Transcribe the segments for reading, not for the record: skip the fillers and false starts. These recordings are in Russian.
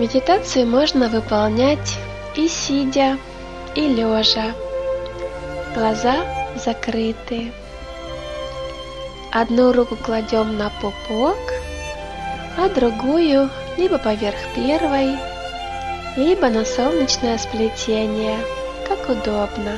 Медитацию можно выполнять и сидя, и лежа. Глаза закрыты. Одну руку кладем на пупок, а другую либо поверх первой, либо на солнечное сплетение, как удобно.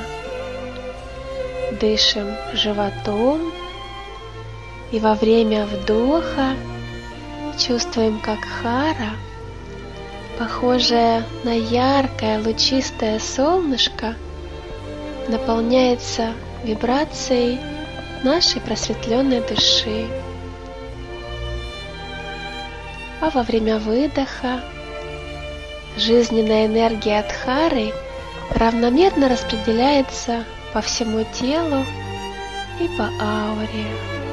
Дышим животом, и во время вдоха чувствуем, как хара, похожее на яркое лучистое солнышко, наполняется вибрацией нашей просветленной души. А во время выдоха жизненная энергия Дхары равномерно распределяется по всему телу и по ауре.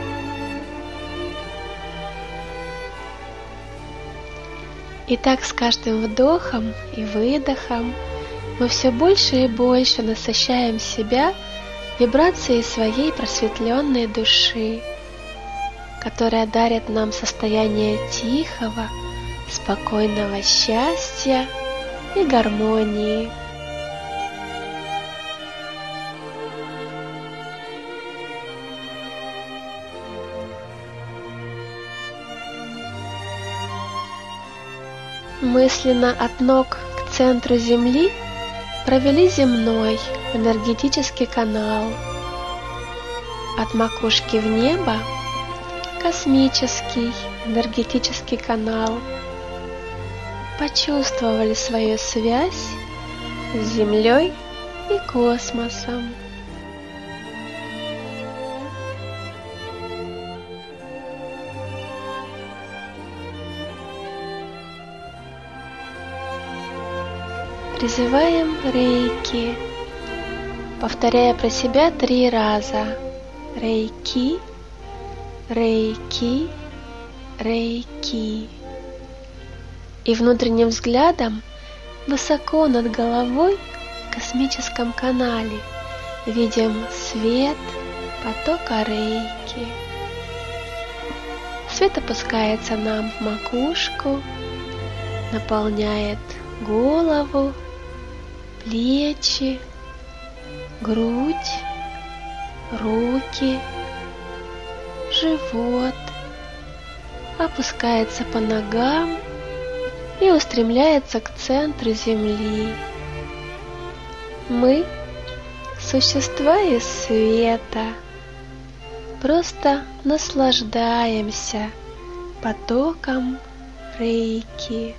И так с каждым вдохом и выдохом мы все больше и больше насыщаем себя вибрацией своей просветленной души, которая дарит нам состояние тихого, спокойного счастья и гармонии. Мысленно от ног к центру Земли провели земной энергетический канал. От макушки в небо — космический энергетический канал. Почувствовали свою связь с Землей и космосом. Призываем рейки, повторяя про себя 3 раза. Рейки, рейки, рейки. И внутренним взглядом высоко над головой в космическом канале видим свет потока рейки. Свет опускается нам в макушку, наполняет голову, плечи, грудь, руки, живот, опускается по ногам и устремляется к центру Земли. Мы — существа из света, просто наслаждаемся потоком рейки.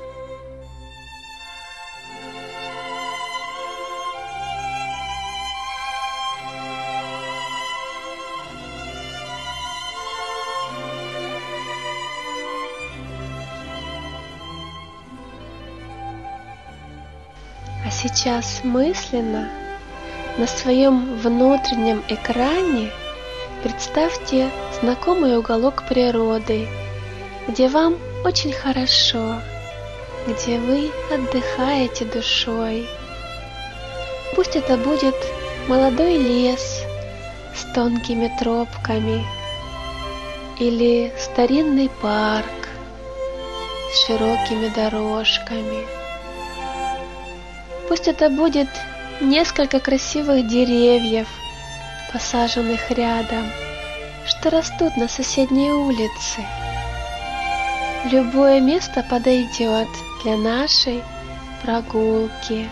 А сейчас мысленно на своем внутреннем экране представьте знакомый уголок природы, где вам очень хорошо, где вы отдыхаете душой. Пусть это будет молодой лес с тонкими тропками или старинный парк с широкими дорожками. Пусть это будет несколько красивых деревьев, посаженных рядом, что растут на соседней улице. Любое место подойдет для нашей прогулки.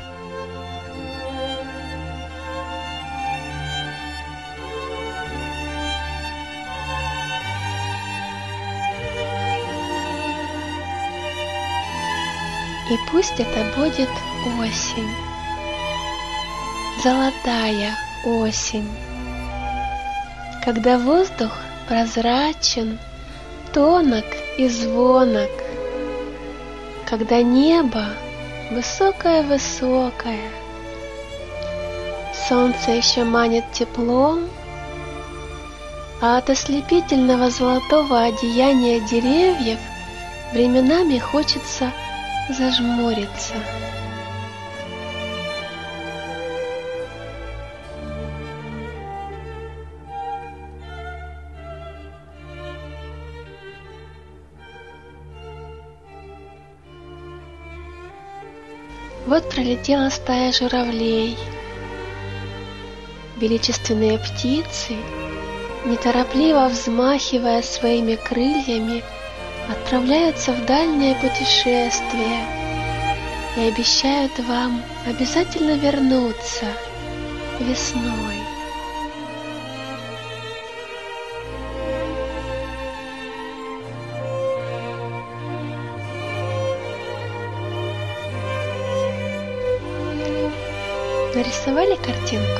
И пусть это будет осень, золотая осень, когда воздух прозрачен, тонок и звонок, когда небо высокое-высокое, солнце еще манит теплом, а от ослепительного золотого одеяния деревьев временами хочется зажмуриться. Вот пролетела стая журавлей. Величественные птицы, неторопливо взмахивая своими крыльями, отправляются в дальнее путешествие и обещают вам обязательно вернуться весной. Нарисовали картинку?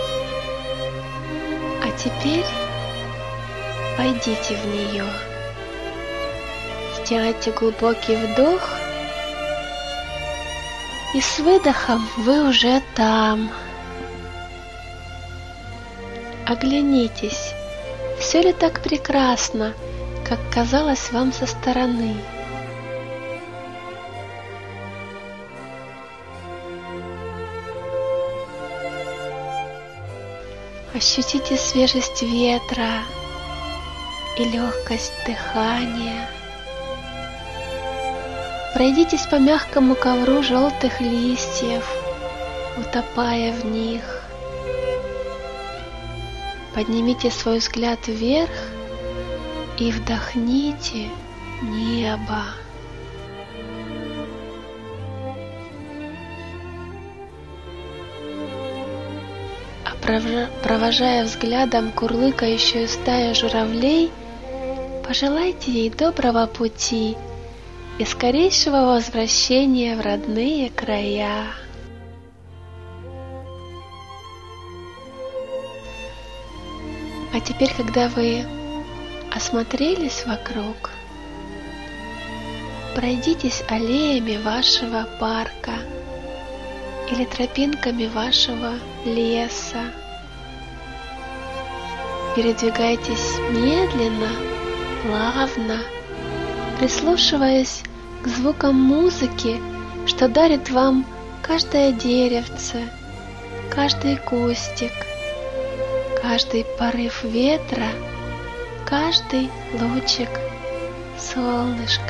А теперь войдите в нее. Сделайте глубокий вдох, и с выдохом вы уже там. Оглянитесь, все ли так прекрасно, как казалось вам со стороны? Ощутите свежесть ветра и легкость дыхания. Пройдитесь по мягкому ковру желтых листьев, утопая в них. Поднимите свой взгляд вверх и вдохните небо. Провожая взглядом курлыкающую стаю журавлей, пожелайте ей доброго пути и скорейшего возвращения в родные края. А теперь, когда вы осмотрелись вокруг, пройдитесь аллеями вашего парка или тропинками вашего леса. Передвигайтесь медленно, плавно, прислушиваясь к звукам музыки, что дарит вам каждое деревце, каждый кустик, каждый порыв ветра, каждый лучик солнышка.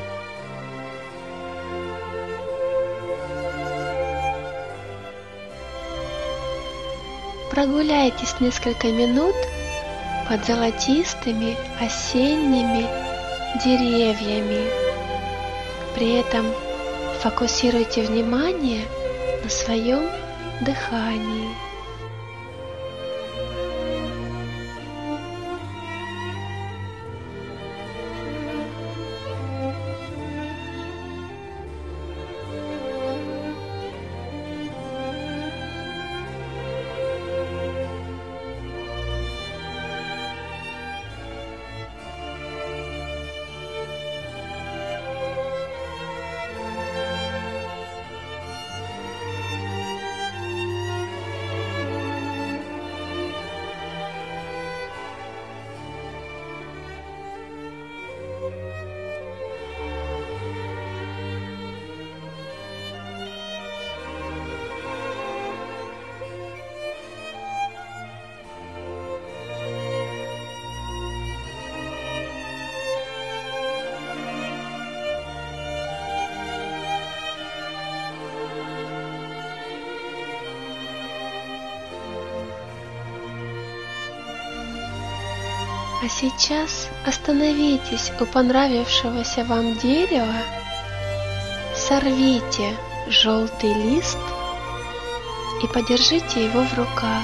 Прогуляйтесь несколько минут под золотистыми осенними деревьями. При этом фокусируйте внимание на своем дыхании. А сейчас остановитесь у понравившегося вам дерева, сорвите желтый лист и подержите его в руках.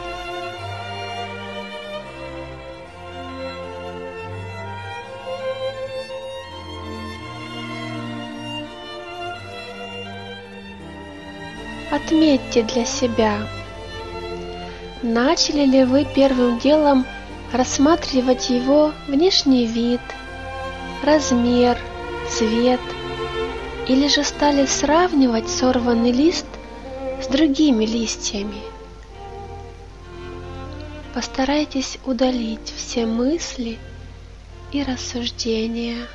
Отметьте для себя, начали ли вы первым делом рассматривать его внешний вид, размер, цвет, или же стали сравнивать сорванный лист с другими листьями. Постарайтесь удалить все мысли и рассуждения.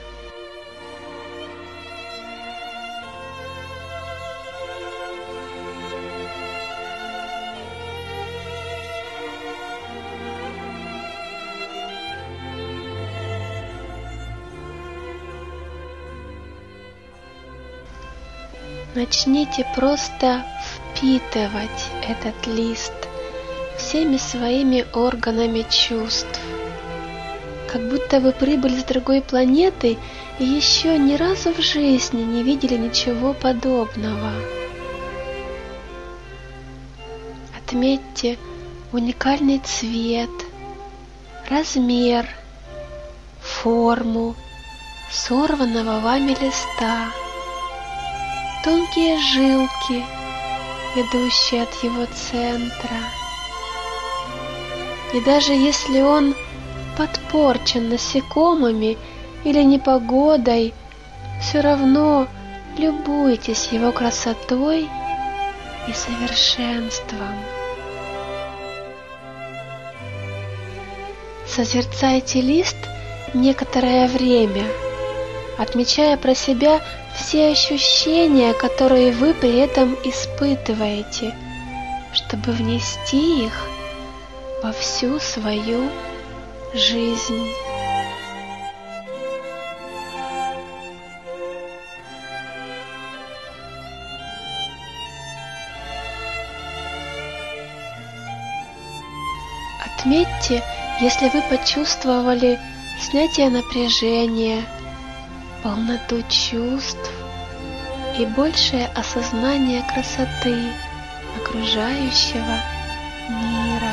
Начните просто впитывать этот лист всеми своими органами чувств. Как будто вы прибыли с другой планеты и еще ни разу в жизни не видели ничего подобного. Отметьте уникальный цвет, размер, форму сорванного вами листа, тонкие жилки, идущие от его центра. И даже если он подпорчен насекомыми или непогодой, все равно любуйтесь его красотой и совершенством. Созерцайте лист некоторое время, отмечая про себя все ощущения, которые вы при этом испытываете, чтобы внести их во всю свою жизнь. Отметьте, если вы почувствовали снятие напряжения, полноту чувств и большее осознание красоты окружающего мира.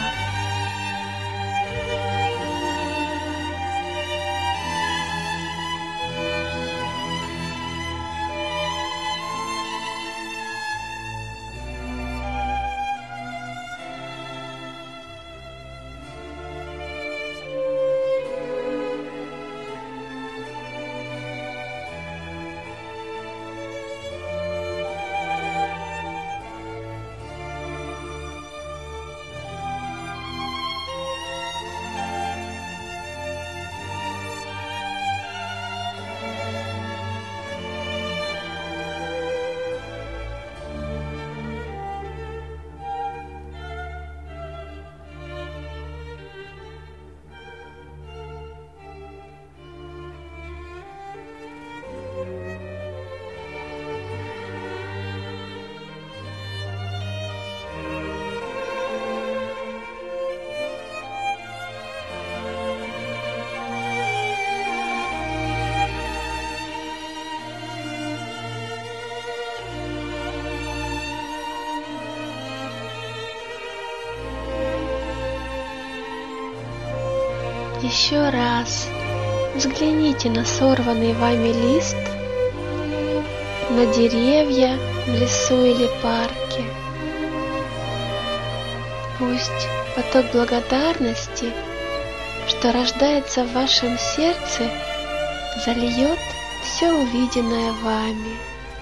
Еще раз взгляните на сорванный вами лист, на деревья в лесу или парке. Пусть поток благодарности, что рождается в вашем сердце, зальет все увиденное вами.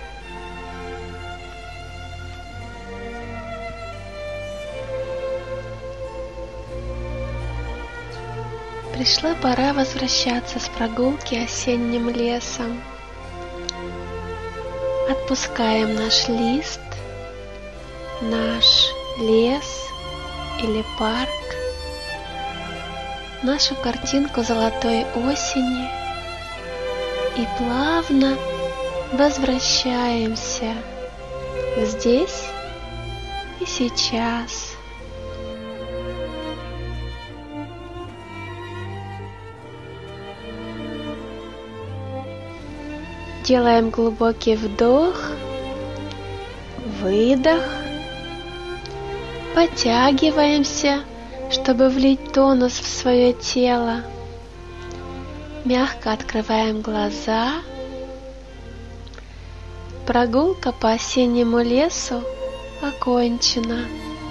Пришла пора возвращаться с прогулки осенним лесом. Отпускаем наш лист, наш лес или парк, нашу картинку золотой осени и плавно возвращаемся здесь и сейчас. Делаем глубокий вдох, выдох, подтягиваемся, чтобы влить тонус в свое тело. Мягко открываем глаза. Прогулка по осеннему лесу окончена.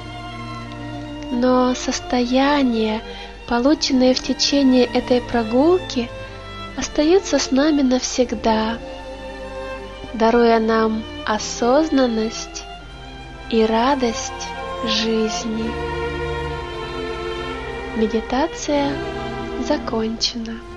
Но состояние, полученное в течение этой прогулки, остается с нами навсегда, даруя нам осознанность и радость жизни. Медитация закончена.